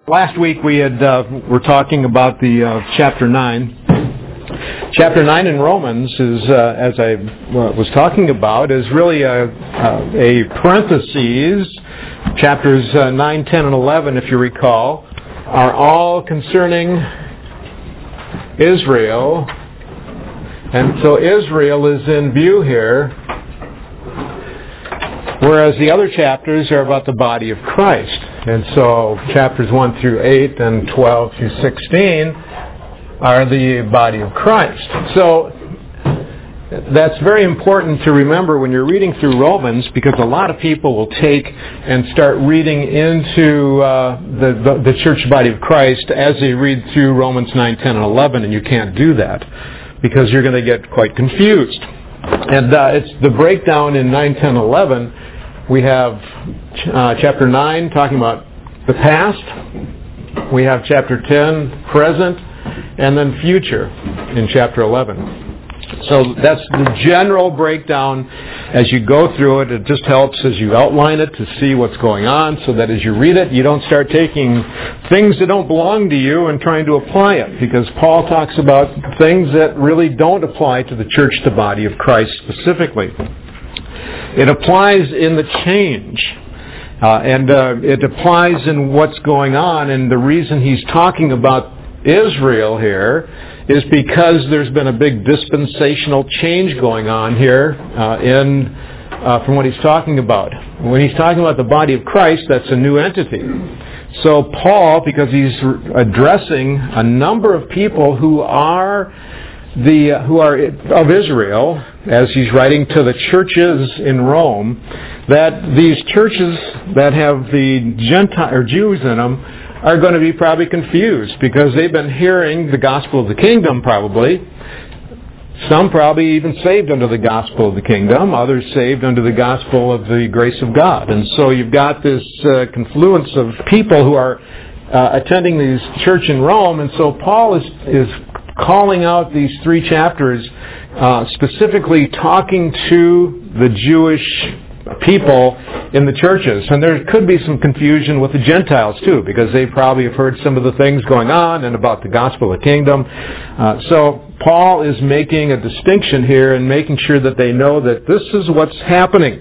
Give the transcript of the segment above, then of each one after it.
Last week we were talking about the chapter 9. Chapter 9 in Romans is, as I was talking about, is really a parenthesis. Chapters 9, 10, and 11, if you recall, are all concerning Israel. And so Israel is in view here, whereas the other chapters are about the body of Christ. And so chapters 1 through 8 and 12 through 16 are the body of Christ. So that's very important to remember when you're reading through Romans, because a lot of people will take and start reading into the church body of Christ as they read through Romans 9, 10, and 11, and you can't do that because you're going to get quite confused. And it's the breakdown in 9, 10, 11. We have chapter 9 talking about the past. We have chapter 10, present, and then future in chapter 11. So that's the general breakdown as you go through it. It just helps as you outline it to see what's going on, so that as you read it, you don't start taking things that don't belong to you and trying to apply it. Because Paul talks about things that really don't apply to the church, the body of Christ specifically. It applies in the change, and it applies in what's going on. And the reason he's talking about Israel here is because there's been a big dispensational change going on here from what he's talking about. When he's talking about the body of Christ, that's a new entity. So Paul, because he's addressing a number of people who are of Israel, as he's writing to the churches in Rome, that these churches that have the Gentile or Jews in them are going to be probably confused because they've been hearing the gospel of the kingdom probably. Some probably even saved under the gospel of the kingdom, others saved under the gospel of the grace of God. And so you've got this confluence of people who are attending this church in Rome, and so Paul is calling out these three chapters, specifically talking to the Jewish people in the churches. And there could be some confusion with the Gentiles too, because they probably have heard some of the things going on and about the gospel of the kingdom. So Paul is making a distinction here and making sure that they know that this is what's happening.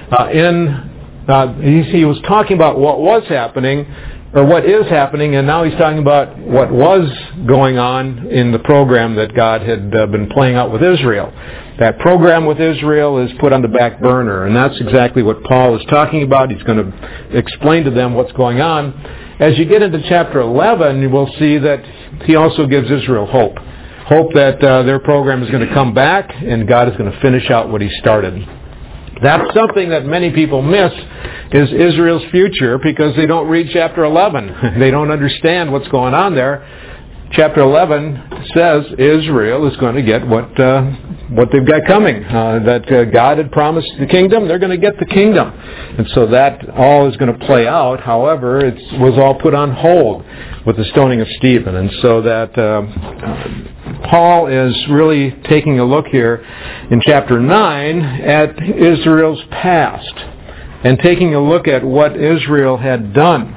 He was talking about what was happening, or what is happening, and now he's talking about what was going on in the program that God had been playing out with Israel. That program with Israel is put on the back burner, and that's exactly what Paul is talking about. He's going to explain to them what's going on. As you get into chapter 11, you will see that he also gives Israel hope. Hope that their program is going to come back, and God is going to finish out what he started. That's something that many people miss, is Israel's future, because they don't read chapter 11. They don't understand what's going on there. Chapter 11 says Israel is going to get what they've got coming. That God had promised the kingdom, they're going to get the kingdom. And so that all is going to play out. However, it was all put on hold with the stoning of Stephen. And so that Paul is really taking a look here in chapter 9 at Israel's past and taking a look at what Israel had done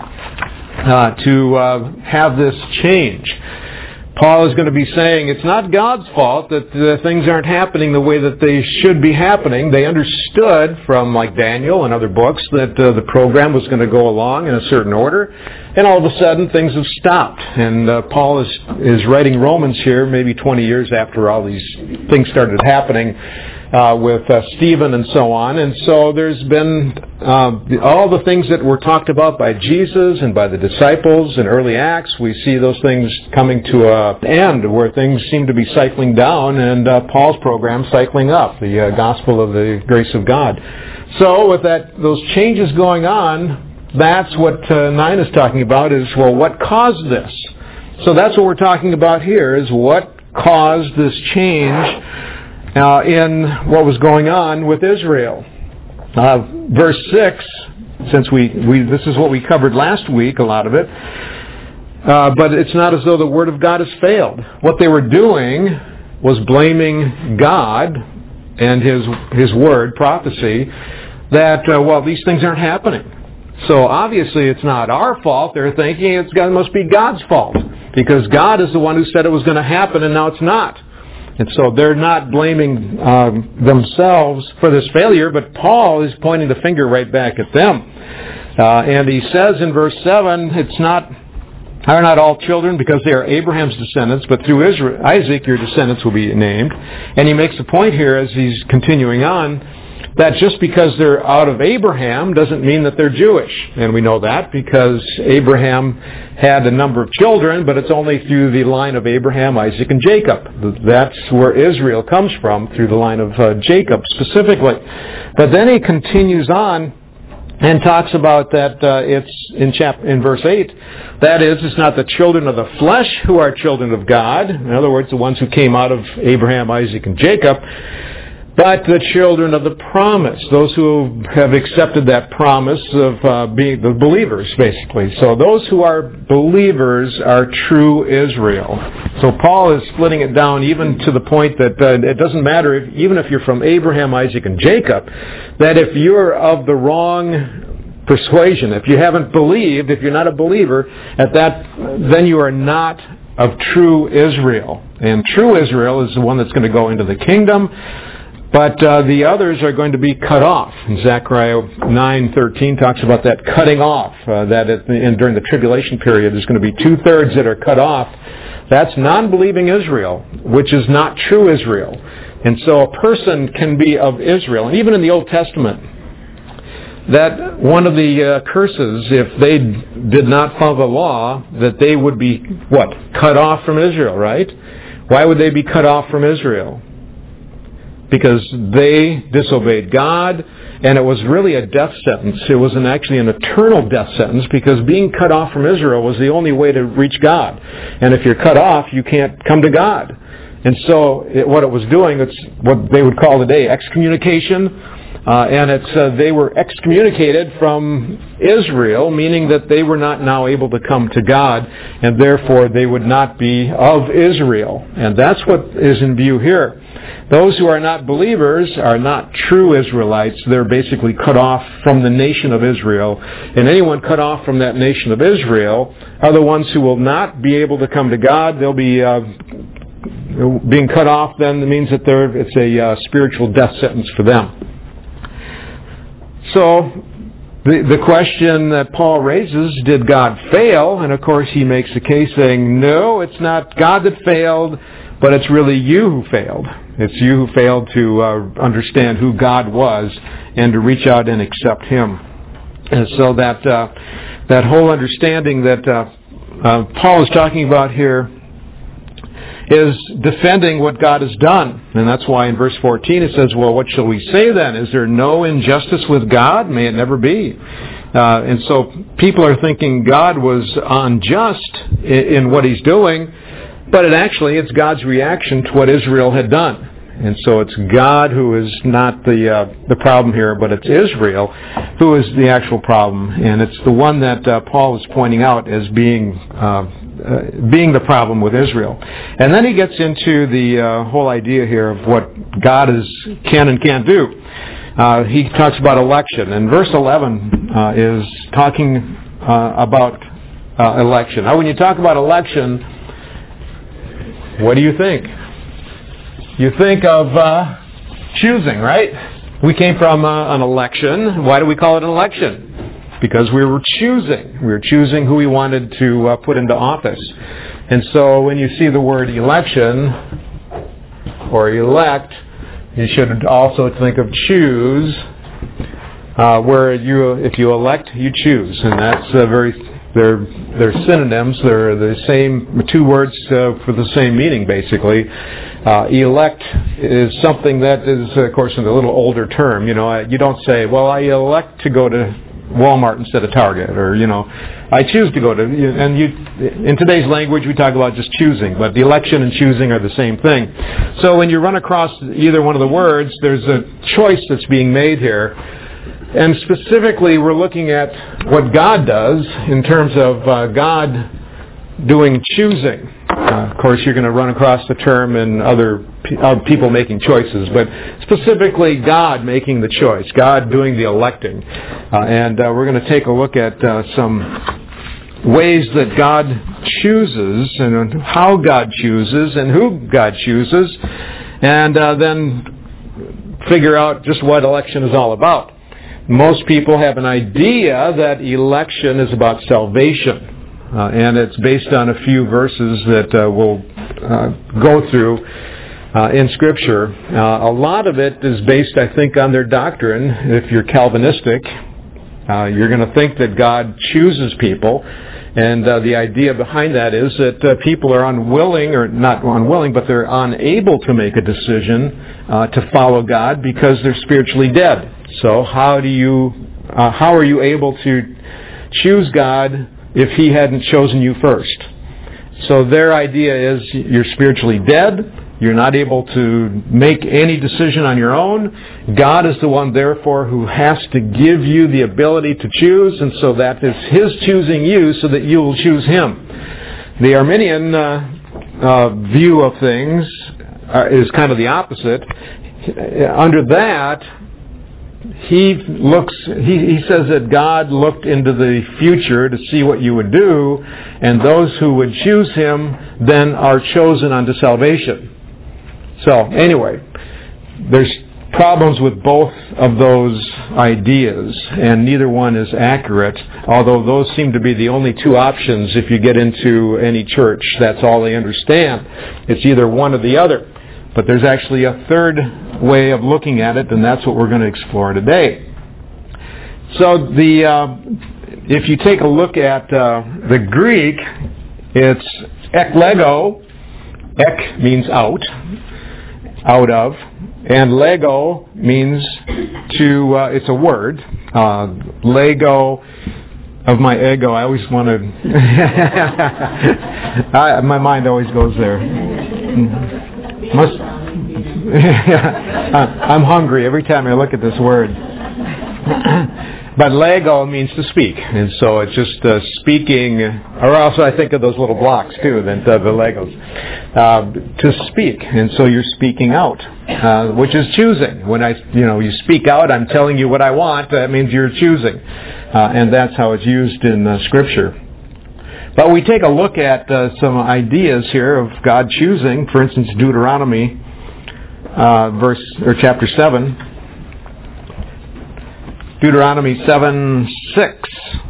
to have this change. Paul is going to be saying it's not God's fault that things aren't happening the way that they should be happening. They understood from like Daniel and other books that the program was going to go along in a certain order, and all of a sudden things have stopped. And Paul is writing Romans here maybe 20 years after all these things started happening with Stephen and so on. And so there's been all the things that were talked about by Jesus and by the disciples in early Acts. We see those things coming to an end where things seem to be cycling down, and Paul's program cycling up, the gospel of the grace of God. So with those changes going on, that's what 9 is talking about, is, well, what caused this? So that's what we're talking about here, is what caused this change in what was going on with Israel. Verse 6, since this is what we covered last week, a lot of it, but it's not as though the Word of God has failed. What they were doing was blaming God and His Word, prophecy, that, these things aren't happening. So obviously it's not our fault. They're thinking it must be God's fault, because God is the one who said it was going to happen, and now it's not. And so they're not blaming themselves for this failure, but Paul is pointing the finger right back at them. And he says in verse 7, are not all children because they are Abraham's descendants, but through Isaac your descendants will be named. And he makes the point here as he's continuing on, that just because they're out of Abraham doesn't mean that they're Jewish. And we know that because Abraham had a number of children, but it's only through the line of Abraham, Isaac, and Jacob. That's where Israel comes from, through the line of Jacob specifically. But then he continues on and talks about that it's in verse 8, that is, it's not the children of the flesh who are children of God, in other words, the ones who came out of Abraham, Isaac, and Jacob, but the children of the promise, those who have accepted that promise of being the believers, basically. So those who are believers are true Israel. So Paul is splitting it down even to the point that it doesn't matter, even if you're from Abraham, Isaac, and Jacob, that if you're of the wrong persuasion, if you haven't believed, if you're not a believer, then you are not of true Israel. And true Israel is the one that's going to go into the kingdom. But the others are going to be cut off. And Zechariah 9:13 talks about that cutting off, during the tribulation period there's going to be 2/3 that are cut off. That's non-believing Israel, which is not true Israel. And so a person can be of Israel. And even in the Old Testament, that one of the curses, if they did not follow the law, that they would be, cut off from Israel, right? Why would they be cut off from Israel? Because they disobeyed God, and it was really a death sentence. It wasn't actually an eternal death sentence, because being cut off from Israel was the only way to reach God. And if you're cut off, you can't come to God. And so what it was doing, it's what they would call today excommunication. And they were excommunicated from Israel, meaning that they were not now able to come to God, and therefore they would not be of Israel. And that's what is in view here. Those who are not believers are not true Israelites. They're basically cut off from the nation of Israel. And anyone cut off from that nation of Israel are the ones who will not be able to come to God. They'll be being cut off. Then means that it's a spiritual death sentence for them. So the question that Paul raises, did God fail? And of course he makes the case saying, no, it's not God that failed, but it's really you who failed. It's you who failed to understand who God was and to reach out and accept Him. And so that whole understanding that Paul is talking about here is defending what God has done. And that's why in verse 14 it says, well, what shall we say then? Is there no injustice with God? May it never be. And so people are thinking God was unjust in what He's doing, but it's God's reaction to what Israel had done. And so it's God who is not the problem here, but it's Israel who is the actual problem. And it's the one that Paul is pointing out as being the problem with Israel. And then he gets into the whole idea here of what God can and can't do. He talks about election. And verse 11 is talking about election. Now, when you talk about election, what do you think? You think of choosing, right? We came from an election. Why do we call it an election? Because we were choosing. We were choosing who we wanted to put into office. And so when you see the word election or elect, you should also think of choose, where if you elect, you choose. And that's they're synonyms. They're the same, two words for the same meaning, basically. Elect is something that is, of course, a little older term. You don't say, well, I elect to go to Walmart instead of Target, or, I choose to go to, and in today's language we talk about just choosing, but the election and choosing are the same thing. So when you run across either one of the words, there's a choice that's being made here. And specifically, we're looking at what God does in terms of God doing choosing. Of course, you're going to run across the term in other people making choices, but specifically God making the choice, God doing the electing. And we're going to take a look at some ways that God chooses and how God chooses and who God chooses, and then figure out just what election is all about. Most people have an idea that election is about salvation. And it's based on a few verses that we'll go through in Scripture. A lot of it is based, I think, on their doctrine. If you're Calvinistic, you're going to think that God chooses people. And the idea behind that is that people are unwilling, or not unwilling, but they're unable to make a decision to follow God because they're spiritually dead. So how are you able to choose God if He hadn't chosen you first? So their idea is you're spiritually dead. You're not able to make any decision on your own. God is the one, therefore, who has to give you the ability to choose, and so that is His choosing you so that you will choose Him. The Arminian view of things is kind of the opposite. Under that, he says that God looked into the future to see what you would do, and those who would choose Him then are chosen unto salvation. So, anyway, there's problems with both of those ideas, and neither one is accurate, although those seem to be the only two options if you get into any church. That's all they understand. It's either one or the other. But there's actually a third way of looking at it, and that's what we're going to explore today. So if you take a look at the Greek, it's eklego. Ek means out of, and lego means to, it's a word. Lego of my ego, I always want to, my mind always goes there. I'm hungry every time I look at this word. But lego means to speak, and so it's just speaking. Or also, I think of those little blocks too, the Legos. To speak, and so you're speaking out, which is choosing. When you speak out, I'm telling you what I want. That means you're choosing, and that's how it's used in Scripture. But we take a look at some ideas here of God choosing. For instance, Deuteronomy chapter 7. Deuteronomy 7:6.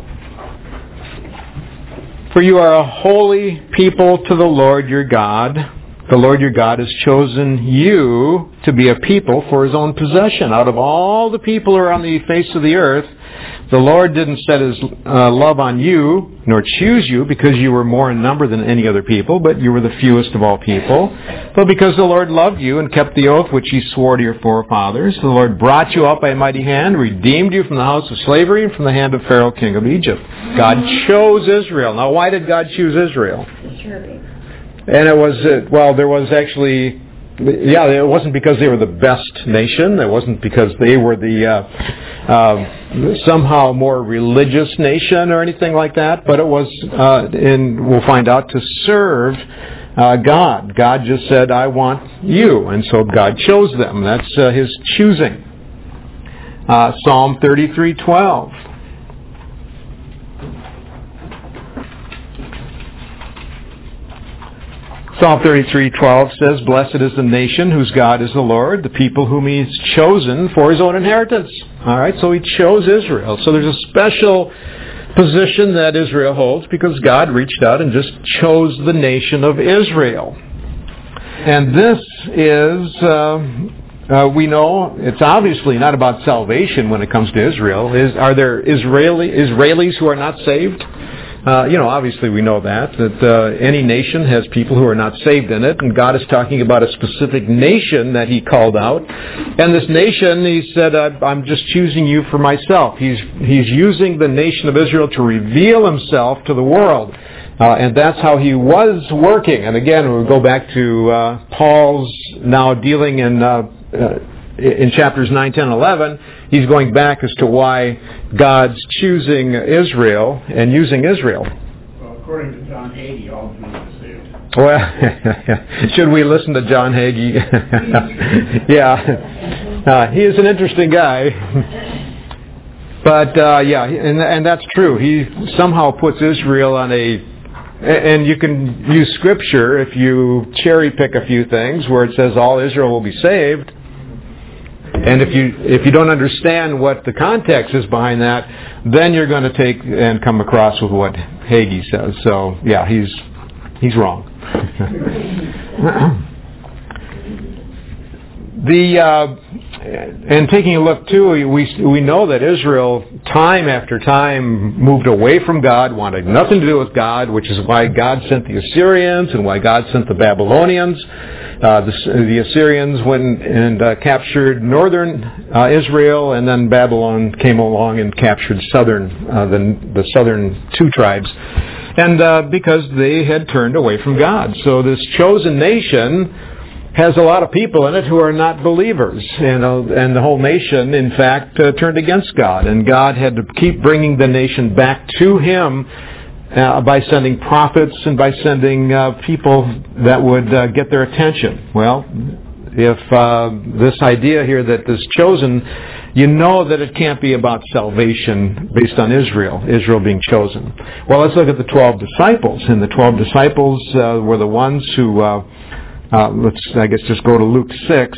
For you are a holy people to the Lord your God. The Lord your God has chosen you to be a people for His own possession. Out of all the people who are on the face of the earth, the Lord didn't set His love on you, nor choose you because you were more in number than any other people, but you were the fewest of all people. But because the Lord loved you and kept the oath which He swore to your forefathers, the Lord brought you up by a mighty hand, redeemed you from the house of slavery and from the hand of Pharaoh, king of Egypt. God chose Israel. Now, why did God choose Israel? And it was, there was actually... Yeah, it wasn't because they were the best nation. It wasn't because they were the somehow more religious nation or anything like that. But it was, and we'll find out, to serve God. God just said, I want you. And so God chose them. That's His choosing. Psalm 33:12. Psalm 33:12 says, Blessed is the nation whose God is the Lord, the people whom He's chosen for His own inheritance. All right, so He chose Israel. So there's a special position that Israel holds because God reached out and just chose the nation of Israel. And this is, we know, it's obviously not about salvation when it comes to Israel. Are there Israelis who are not saved? Obviously we know that any nation has people who are not saved in it, and God is talking about a specific nation that He called out. And this nation, He said, I'm just choosing you for myself. He's using the nation of Israel to reveal Himself to the world. And that's how He was working. And again, we'll go back to Paul's now dealing in chapters 9, 10, 11. He's going back as to why God's choosing Israel and using Israel. Well, of according to John Hagee, all Jews are saved. Well, should we listen to John Hagee? Yeah. He is an interesting guy. But, and that's true. He somehow puts Israel on and you can use Scripture if you cherry pick a few things where it says all Israel will be saved. And if you don't understand what the context is behind that, then you're going to take and come across with what Hagee says. So, yeah, he's wrong. And taking a look too, we know that Israel time after time moved away from God, wanted nothing to do with God, which is why God sent the Assyrians and why God sent the Babylonians. The Assyrians went and captured northern Israel, and then Babylon came along and captured the southern two tribes. And because they had turned away from God. So this chosen nation has a lot of people in it who are not believers. And the whole nation, in fact, turned against God. And God had to keep bringing the nation back to Him by sending prophets and by sending people that would get their attention. Well, if this idea here that this chosen, you know that it can't be about salvation based on Israel being chosen. Well, let's look at the 12 disciples. And the 12 disciples were the ones who, let's, I guess, just go to Luke 6.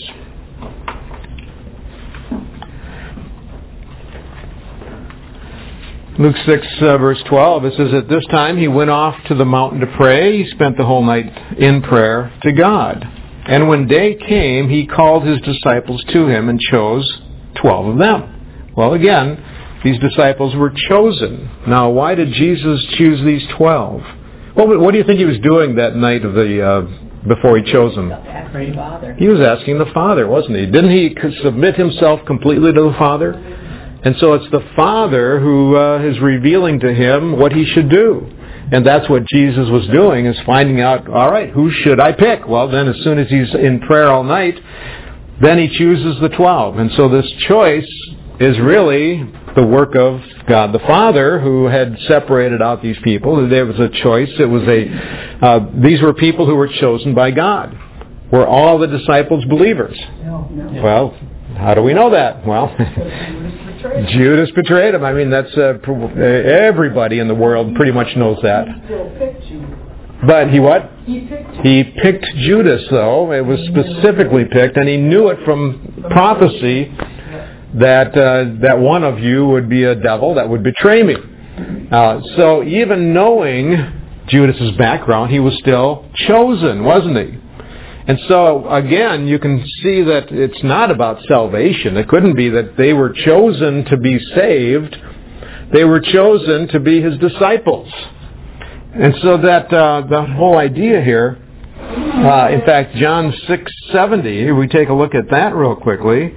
Luke 6, verse 12, it says, "At this time he went off to the mountain to pray. He spent the whole night in prayer to God. And when day came, he called his disciples to him and chose 12 of them." Well, again, these disciples were chosen. Now, why did Jesus choose these 12? What do you think he was doing that night of before he chose them? He was asking the Father, wasn't he? Didn't he submit himself completely to the Father? And so it's the Father who is revealing to him what he should do. And that's what Jesus was doing, is finding out, all right, who should I pick? Well, then as soon as he's in prayer all night, then he chooses the 12. And so this choice is really the work of God the Father, who had separated out these people. There was a choice. It was these were people who were chosen by God. Were all the disciples believers? No. Well, how do we know that? Well, Judas betrayed him. I mean, that's everybody in the world pretty much knows that. But he what? He picked Judas, though. It was specifically picked, and he knew it from prophecy that one of you would be a devil that would betray me. So even knowing Judas's background, he was still chosen, wasn't he? And so, again, you can see that it's not about salvation. It couldn't be that they were chosen to be saved. They were chosen to be his disciples. And so that the whole idea here, in fact, John 6:70, we take a look at that real quickly.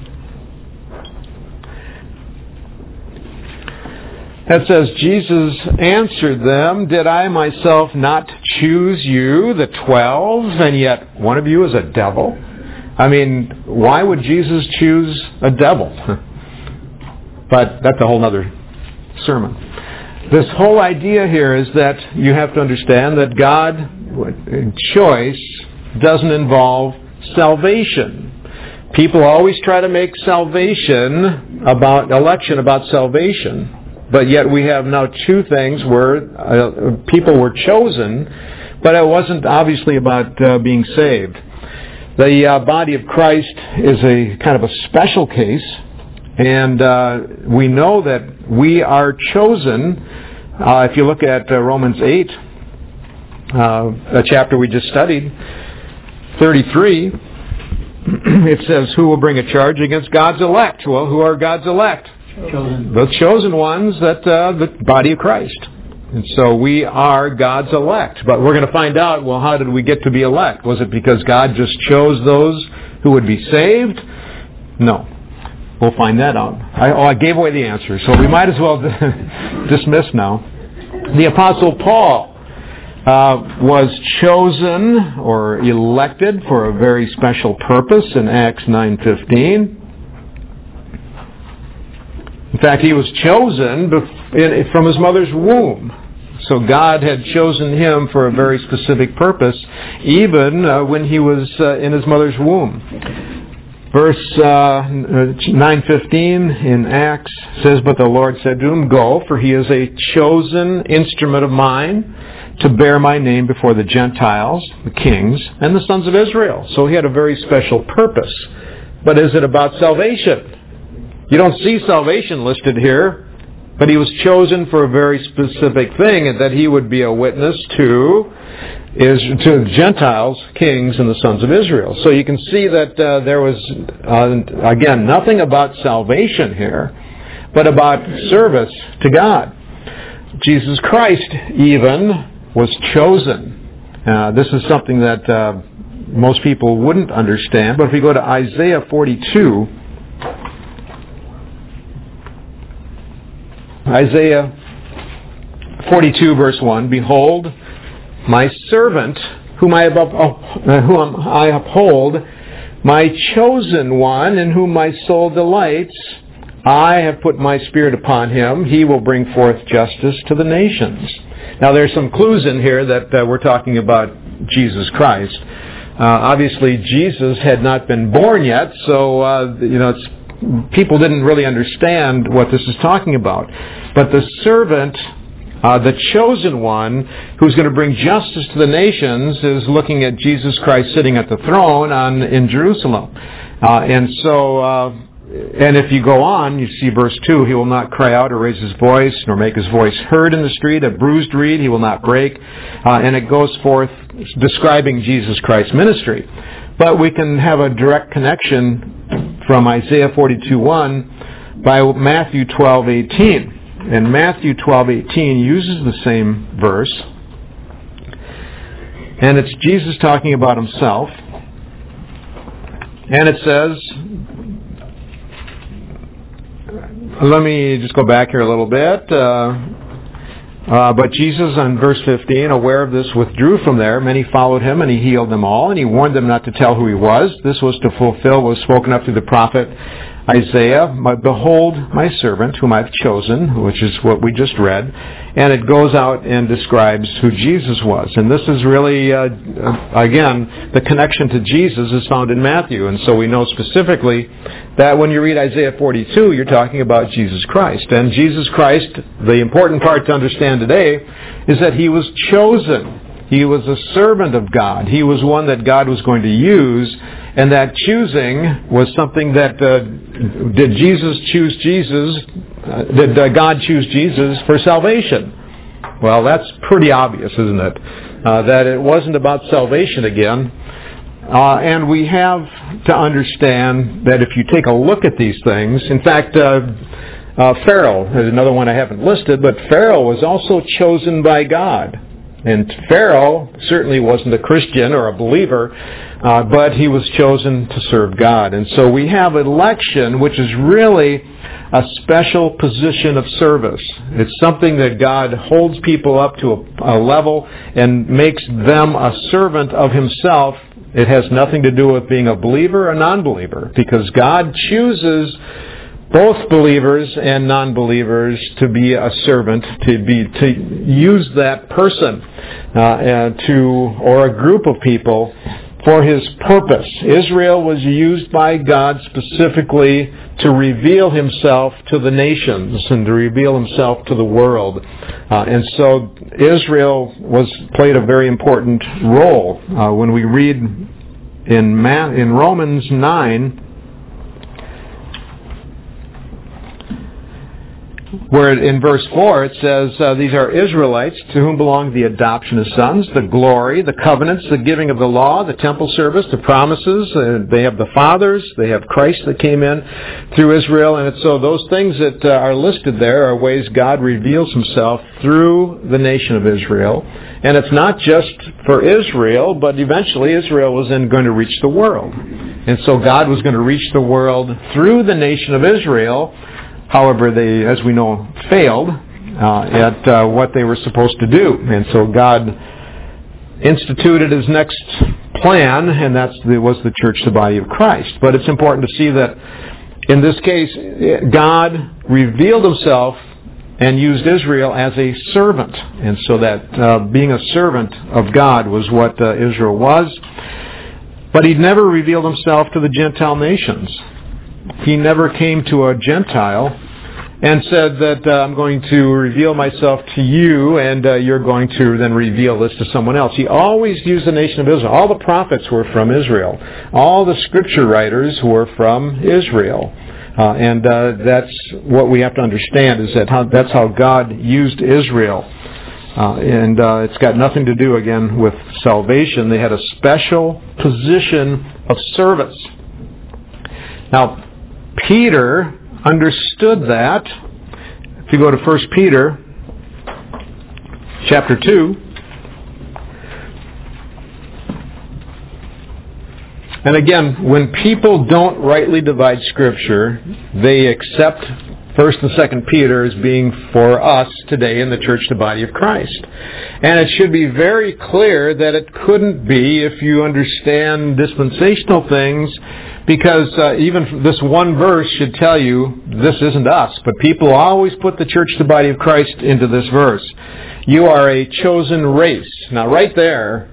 That says, "Jesus answered them, 'Did I myself not choose you, the 12, and yet one of you is a devil?'" I mean, why would Jesus choose a devil? But that's a whole other sermon. This whole idea here is that you have to understand that God's choice doesn't involve salvation. People always try to make election about salvation. But yet we have now two things where people were chosen, but it wasn't obviously about being saved. The body of Christ is a kind of a special case, and we know that we are chosen. If you look at Romans 8, a chapter we just studied, 33, it says, "Who will bring a charge against God's elect?" Well, who are God's elect? Chosen. The chosen ones, that the body of Christ. And so we are God's elect. But we're going to find out, well, how did we get to be elect? Was it because God just chose those who would be saved? No. We'll find that out. I gave away the answer, so we might as well dismiss now. The Apostle Paul was chosen or elected for a very special purpose in Acts 9:15. In fact, he was chosen from his mother's womb. So God had chosen him for a very specific purpose, even when he was in his mother's womb. Verse 9:15 in Acts says, "But the Lord said to him, Go, for he is a chosen instrument of mine to bear my name before the Gentiles, the kings, and the sons of Israel." So he had a very special purpose. But is it about salvation? You don't see salvation listed here, but he was chosen for a very specific thing, and that he would be a witness to the Gentiles, kings, and the sons of Israel. So you can see that there was, again, nothing about salvation here, but about service to God. Jesus Christ even was chosen. This is something that most people wouldn't understand, but if we go to Isaiah 42, Isaiah 42 verse 1, "Behold, my servant, whom I uphold, my chosen one, in whom my soul delights, I have put my spirit upon him. He will bring forth justice to the nations." Now there's some clues in here that we're talking about Jesus Christ. Obviously Jesus had not been born yet, so people didn't really understand what this is talking about. But the servant, the chosen one, who's going to bring justice to the nations, is looking at Jesus Christ sitting at the throne in Jerusalem. And if you go on, you see verse 2, "He will not cry out or raise his voice, nor make his voice heard in the street. A bruised reed he will not break." And it goes forth describing Jesus Christ's ministry. But we can have a direct connection from Isaiah 42:1 by Matthew 12:18. And Matthew 12:18 uses the same verse. And it's Jesus talking about himself. And it says, let me just go back here a little bit. But Jesus, on verse 15, aware of this, withdrew from there. Many followed him, and he healed them all, and he warned them not to tell who he was. This was to fulfill what was spoken of through the prophet Isaiah. "Behold my servant, whom I've chosen," which is what we just read. And it goes out and describes who Jesus was. And this is really, again, the connection to Jesus is found in Matthew. And so we know specifically that when you read Isaiah 42, you're talking about Jesus Christ. And Jesus Christ, the important part to understand today, is that he was chosen. He was a servant of God. He was one that God was going to use. And that choosing was something that, did Jesus choose Jesus? Did God choose Jesus for salvation? Well, that's pretty obvious, isn't it? That it wasn't about salvation again. And we have to understand that if you take a look at these things, in fact, Pharaoh is another one I haven't listed, but Pharaoh was also chosen by God. And Pharaoh certainly wasn't a Christian or a believer, but he was chosen to serve God. And so we have election, which is really a special position of service. It's something that God holds people up to a level and makes them a servant of himself. It has nothing to do with being a believer or non-believer, because God chooses both believers and non-believers to be a servant, to use that person or a group of people for his purpose. Israel was used by God specifically to reveal himself to the nations and to reveal himself to the world. And so Israel played a very important role. When we read in Romans 9, where in verse 4 it says, "These are Israelites to whom belong the adoption of sons, the glory, the covenants, the giving of the law, the temple service, the promises." They have the fathers. They have Christ that came in through Israel. And so those things that are listed there are ways God reveals himself through the nation of Israel. And it's not just for Israel, but eventually Israel was then going to reach the world. And so God was going to reach the world through the nation of Israel. However, they, as we know, failed at what they were supposed to do. And so God instituted his next plan, and that was the church, the body of Christ. But it's important to see that in this case, God revealed himself and used Israel as a servant. And so that being a servant of God was what Israel was. But He never revealed Himself to the Gentile nations. He never came to a Gentile and said that I'm going to reveal myself to you, and you're going to then reveal this to someone else. He always used the nation of Israel. All the prophets were from Israel. All the scripture writers were from Israel. And that's what we have to understand, is that that's how God used Israel. And it's got nothing to do, again, with salvation. They had a special position of service. Now, Peter understood that. If you go to 1 Peter chapter 2, and again, when people don't rightly divide Scripture, they accept 1 and 2 Peter as being for us today in the church, the body of Christ. And it should be very clear that it couldn't be if you understand dispensational things, because even this one verse should tell you this isn't us. But people always put the church, the body of Christ, into this verse. You are a chosen race. Now right there,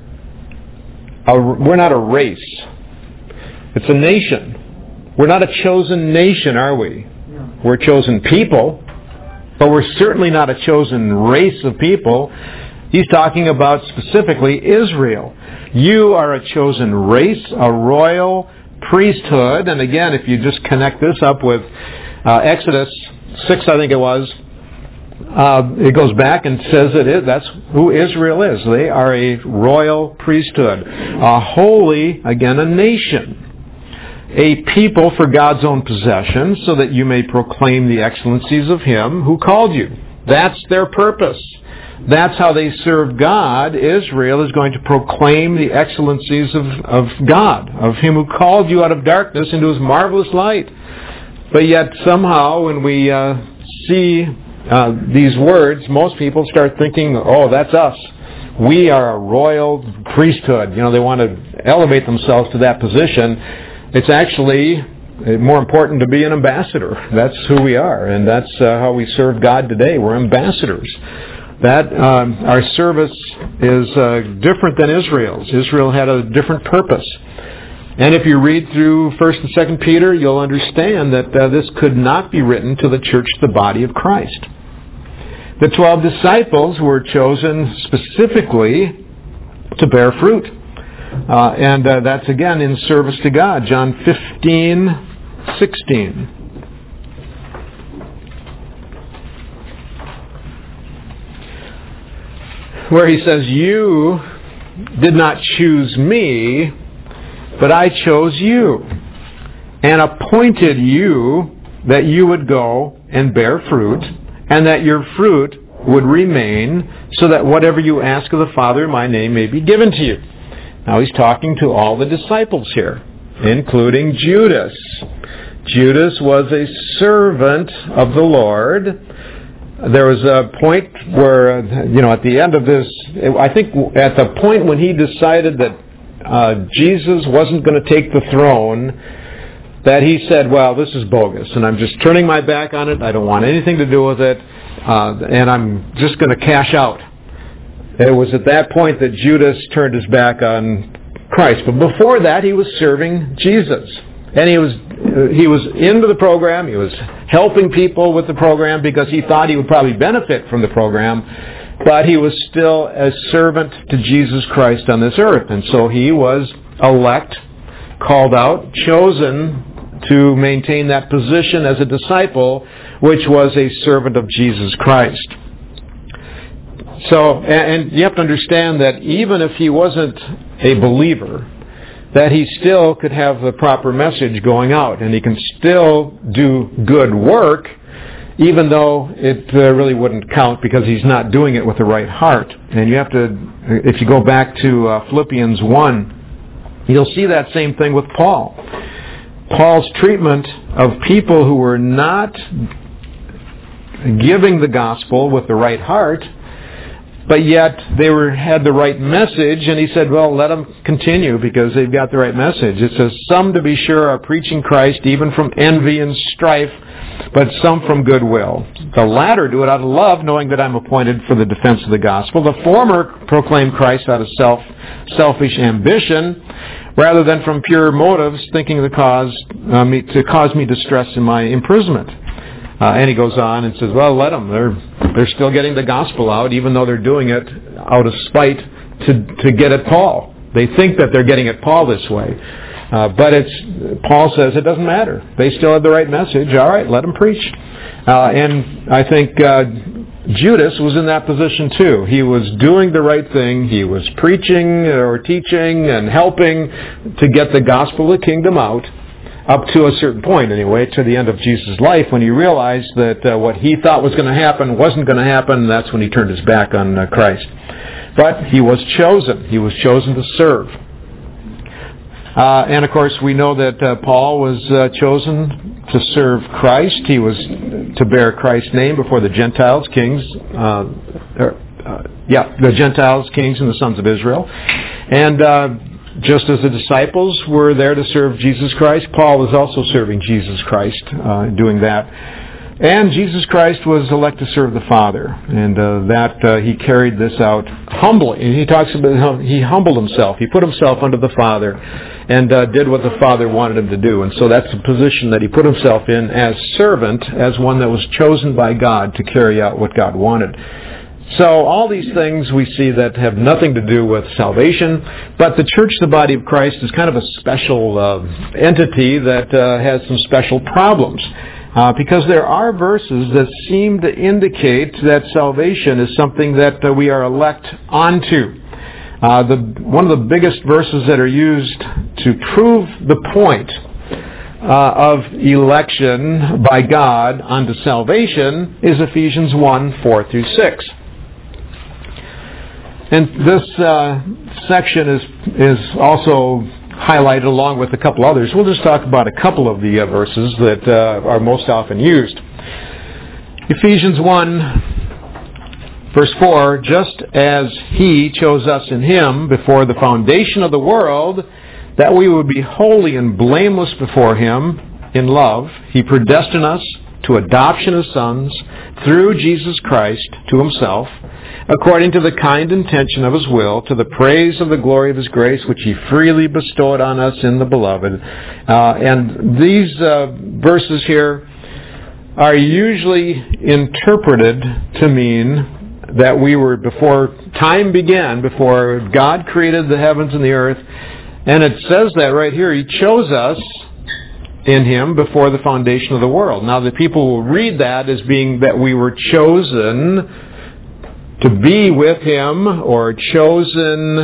we're not a race. It's a nation. We're not a chosen nation, are we? We're chosen people, but we're certainly not a chosen race of people. He's talking about specifically Israel. You are a chosen race, a royal priesthood. And again, if you just connect this up with Exodus 6, I think it was, it goes back and says that's who Israel is. They are a royal priesthood, a holy, again, a nation. A people for God's own possession, so that you may proclaim the excellencies of Him who called you. That's their purpose. That's how they serve God. Israel is going to proclaim the excellencies of God, of Him who called you out of darkness into His marvelous light. But yet somehow when we see these words, most people start thinking, oh, that's us. We are a royal priesthood. They want to elevate themselves to that position. It's actually more important to be an ambassador. That's who we are, and that's how we serve God today. We're ambassadors. That our service is different than Israel's. Israel had a different purpose. And if you read through 1 and 2 Peter, you'll understand that this could not be written to the church, the body of Christ. The 12 disciples were chosen specifically to bear fruit. And that's again in service to God. John 15:16. Where He says, you did not choose me, but I chose you and appointed you that you would go and bear fruit, and that your fruit would remain, so that whatever you ask of the Father in my name may be given to you. Now He's talking to all the disciples here, including Judas. Judas was a servant of the Lord. There was a point where, at the end of this, I think at the point when he decided that Jesus wasn't going to take the throne, that he said, well, this is bogus, and I'm just turning my back on it. I don't want anything to do with it, and I'm just going to cash out. It was at that point that Judas turned his back on Christ. But before that, he was serving Jesus. And he was into the program. He was helping people with the program because he thought he would probably benefit from the program. But he was still a servant to Jesus Christ on this earth. And so he was elect, called out, chosen to maintain that position as a disciple, which was a servant of Jesus Christ. So, and you have to understand that even if he wasn't a believer, that he still could have the proper message going out, and he can still do good work, even though it really wouldn't count because he's not doing it with the right heart. And you have to, if you go back to Philippians 1, you'll see that same thing with Paul. Paul's treatment of people who were not giving the gospel with the right heart but yet they had the right message, and he said, well, let them continue because they've got the right message. It says, some to be sure are preaching Christ even from envy and strife, but some from goodwill. The latter do it out of love, knowing that I'm appointed for the defense of the gospel. The former proclaim Christ out of selfish ambition, rather than from pure motives, thinking to cause me distress in my imprisonment. And he goes on and says, well, let them. They're still getting the gospel out, even though they're doing it out of spite to get at Paul. They think that they're getting at Paul this way. But Paul says it doesn't matter. They still have the right message. All right, let them preach. And I think Judas was in that position too. He was doing the right thing. He was preaching or teaching and helping to get the gospel of the kingdom out, up to a certain point anyway, to the end of Jesus' life, when he realized that what he thought was going to happen wasn't going to happen, and that's when he turned his back on Christ. But he was chosen. He was chosen to serve. And of course, we know that Paul was chosen to serve Christ. He was to bear Christ's name before the Gentiles, kings, the Gentiles, kings, and the sons of Israel. And just as the disciples were there to serve Jesus Christ, Paul was also serving Jesus Christ, doing that. And Jesus Christ was elected to serve the Father, and he carried this out humbly. And he talks about how he humbled himself. He put himself under the Father and did what the Father wanted him to do. And so that's the position that he put himself in as servant, as one that was chosen by God to carry out what God wanted. So all these things we see that have nothing to do with salvation, but the church, the body of Christ, is kind of a special entity that has some special problems. Because there are verses that seem to indicate that salvation is something that we are elect onto. One of the biggest verses that are used to prove the point of election by God unto salvation is Ephesians 1:4-6. And this section is also highlighted along with a couple others. We'll just talk about a couple of the verses that are most often used. Ephesians 1:4, just as He chose us in Him before the foundation of the world, that we would be holy and blameless before Him in love, He predestined us to adoption as sons through Jesus Christ to Himself, according to the kind intention of His will, to the praise of the glory of His grace, which He freely bestowed on us in the Beloved. And these verses here are usually interpreted to mean that we were, before time began, before God created the heavens and the earth, and it says that right here, He chose us in Him before the foundation of the world. Now the people will read that as being that we were chosen to be with Him, or chosen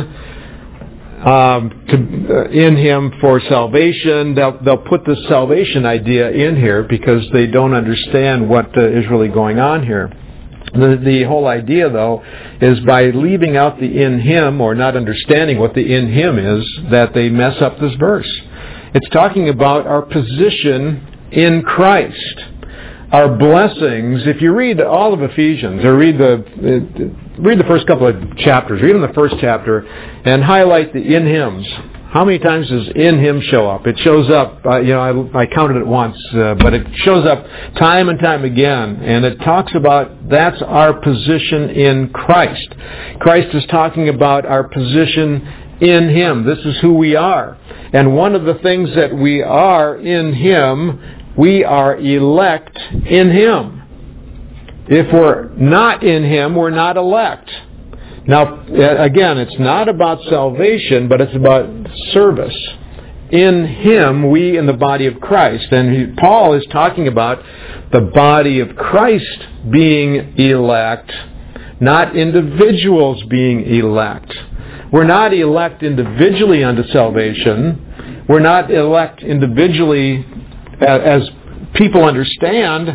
in Him for salvation. They'll put the salvation idea in here because they don't understand what is really going on here. The whole idea, though, is by leaving out the in Him, or not understanding what the in Him is, that they mess up this verse. It's talking about our position in Christ. Our blessings. If you read all of Ephesians, or read the first couple of chapters, read in the first chapter, and highlight the in Hims. How many times does in Him show up? It shows up, I counted it once, but it shows up time and time again, and it talks about that's our position in Christ. Christ is talking about our position in Him. This is who we are. And one of the things that we are in Him, we are elect in Him. If we're not in Him, we're not elect. Now, again, it's not about salvation, but it's about service. In Him, we in the body of Christ. And Paul is talking about the body of Christ being elect, not individuals being elect. We're not elect individually unto salvation. We're not elect individually as people understand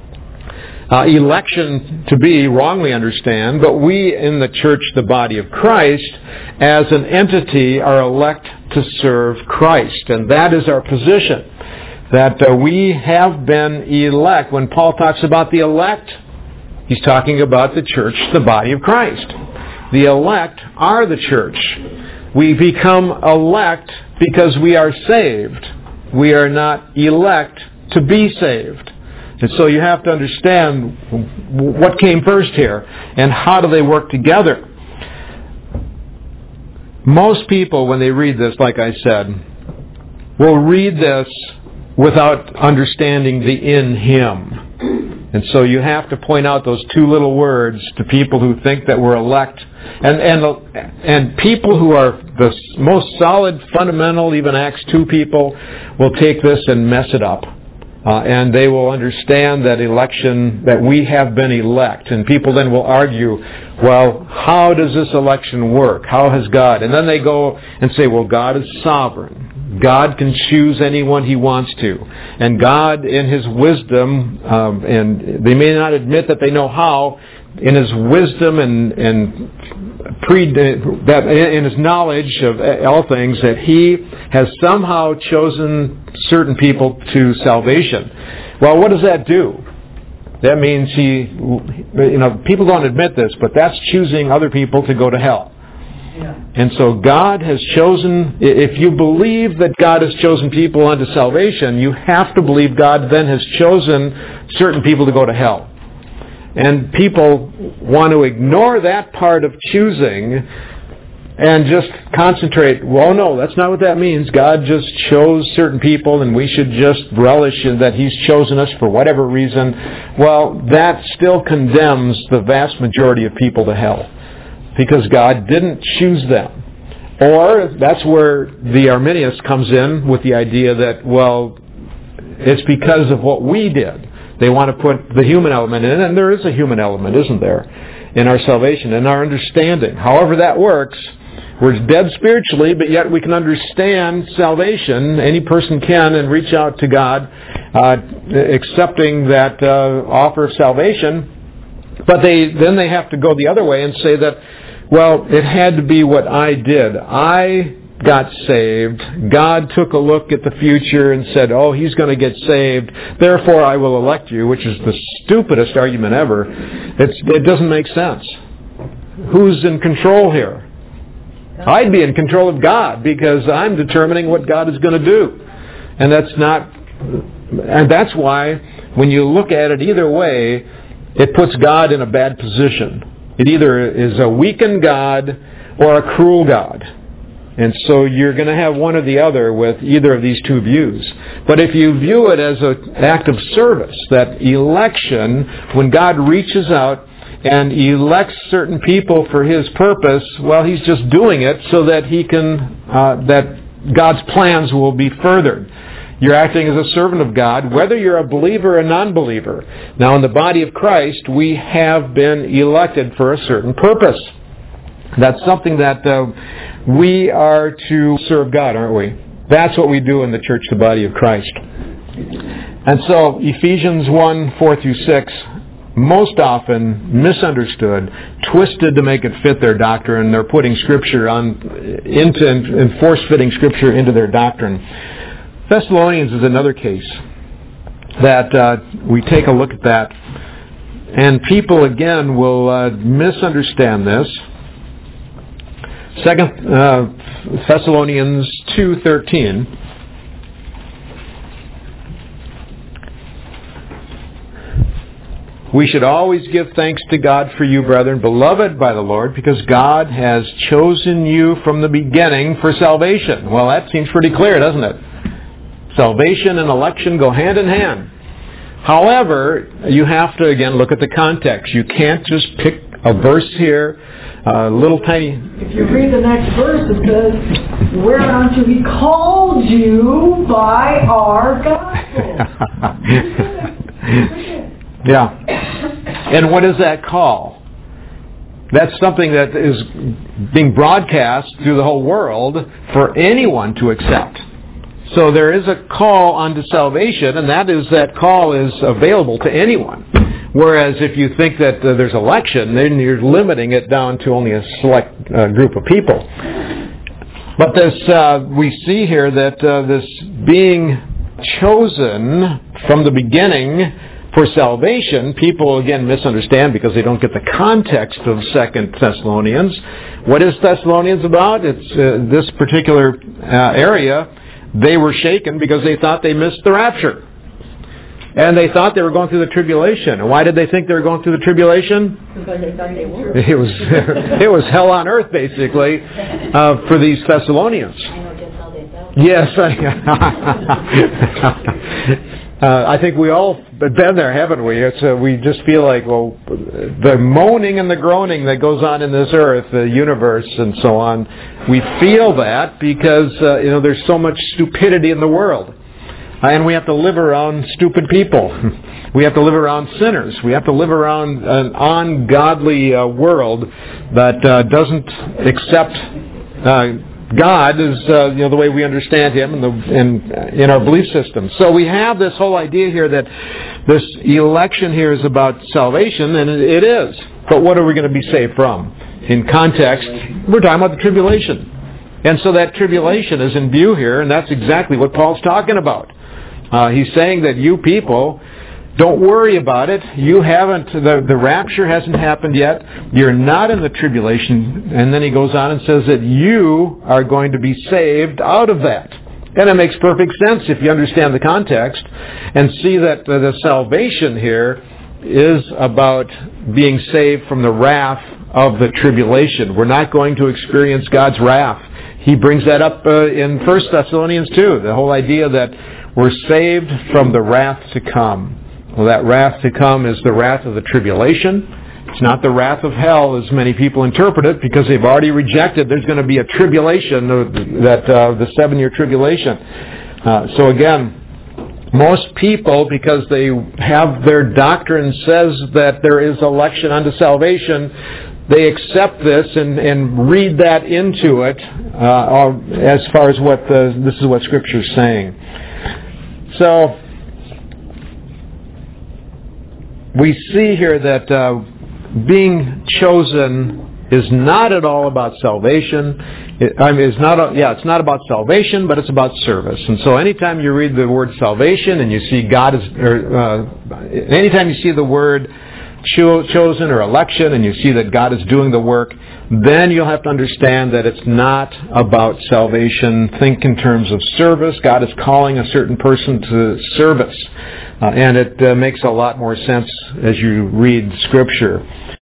election to be, wrongly understand, but we in the church, the body of Christ, as an entity are elect to serve Christ. And that is our position, that we have been elect. When Paul talks about the elect, he's talking about the church, the body of Christ. The elect are the church. We become elect because we are saved. We are not elect to be saved. And so you have to understand what came first here and how do they work together. Most people, when they read this, like I said, will read this without understanding the "in Him." And so you have to point out those two little words to people who think that we're elect. And people who are the most solid, fundamental, even Acts 2 people, will take this and mess it up. And they will understand that election, that we have been elect. And people then will argue, well, how does this election work? How has God? And then they go and say, well, God is sovereign. God can choose anyone He wants to. And God, in His wisdom, and they may not admit that they know how, in His wisdom and in His knowledge of all things, that He has somehow chosen certain people to salvation. Well, what does that do? That means people don't admit this, but that's choosing other people to go to hell. Yeah. And so God has chosen, if you believe that God has chosen people unto salvation, you have to believe God then has chosen certain people to go to hell. And people want to ignore that part of choosing and just concentrate, well, no, that's not what that means. God just chose certain people and we should just relish in that He's chosen us for whatever reason. Well, that still condemns the vast majority of people to hell because God didn't choose them. Or that's where the Arminius comes in with the idea that, well, it's because of what we did. They want to put the human element in, and there is a human element, isn't there, in our salvation, in our understanding. However that works, we're dead spiritually, but yet we can understand salvation. Any person can, and reach out to God, accepting that offer of salvation. But then they have to go the other way and say that, well, it had to be what I did. I got saved. God took a look at the future and said, oh, he's going to get saved, therefore I will elect you, which is the stupidest argument ever. It doesn't make sense. Who's in control here? I'd be in control of God because I'm determining what God is going to do. And that's why when you look at it either way, it puts God in a bad position. It either is a weakened God or a cruel God. And so you're going to have one or the other with either of these two views. But if you view it as an act of service, that election, when God reaches out and elects certain people for His purpose, well, He's just doing it so that He can, that God's plans will be furthered. You're acting as a servant of God, whether you're a believer or a non-believer. Now, in the body of Christ, we have been elected for a certain purpose. That's something that we are to serve God, aren't we? That's what we do in the church, the body of Christ. And so, Ephesians 1, 4 through 6, most often misunderstood, twisted to make it fit their doctrine. They're putting Scripture and force-fitting Scripture into their doctrine. Thessalonians is another case that we take a look at that. And people, again, will misunderstand this. 2 Thessalonians 2:13. We should always give thanks to God for you, brethren, beloved by the Lord, because God has chosen you from the beginning for salvation. Well, that seems pretty clear, doesn't it? Salvation and election go hand in hand. However, you have to, again, look at the context. You can't just pick a verse here, a little tiny... If you read the next verse, it says, whereunto He called you by our gospel. Yeah. And what is that call? That's something that is being broadcast through the whole world for anyone to accept. So there is a call unto salvation, and that call is available to anyone. Whereas if you think that there's election, then you're limiting it down to only a select group of people. But we see here that this being chosen from the beginning for salvation, people again misunderstand because they don't get the context of 2 Thessalonians. What is Thessalonians about? It's this particular area. They were shaken because they thought they missed the rapture. And they thought they were going through the tribulation. And why did they think they were going through the tribulation? Because they thought they were. It was hell on earth, basically, for these Thessalonians. I know just how they felt. Yes. I think we all have been there, haven't we? We just feel like, well, the moaning and the groaning that goes on in this earth, the universe, and so on, we feel that because there's so much stupidity in the world. And we have to live around stupid people. We have to live around sinners. We have to live around an ungodly world that doesn't accept God as the way we understand Him in our belief system. So we have this whole idea here that this election here is about salvation, and it is. But what are we going to be saved from? In context, we're talking about the tribulation. And so that tribulation is in view here, and that's exactly what Paul's talking about. He's saying that you people, don't worry about it. You haven't, the rapture hasn't happened yet. You're not in the tribulation. And then he goes on and says that you are going to be saved out of that. And it makes perfect sense if you understand the context and see that the salvation here is about being saved from the wrath of the tribulation. We're not going to experience God's wrath. He brings that up in 1 Thessalonians 2, the whole idea that we're saved from the wrath to come. Well, that wrath to come is the wrath of the tribulation. It's not the wrath of hell as many people interpret it because they've already rejected there's going to be a tribulation, the 7-year tribulation. So again, most people, because they have their doctrine says that there is election unto salvation, they accept this and read that into it as far as what this is what Scripture is saying. So we see here that being chosen is not at all about salvation. It's not about salvation, but it's about service. And so anytime you read the word salvation and you see God anytime you see the word chosen or election and you see that God is doing the work, then you'll have to understand that it's not about salvation. Think in terms of service. God is calling a certain person to service. And it makes a lot more sense as you read Scripture.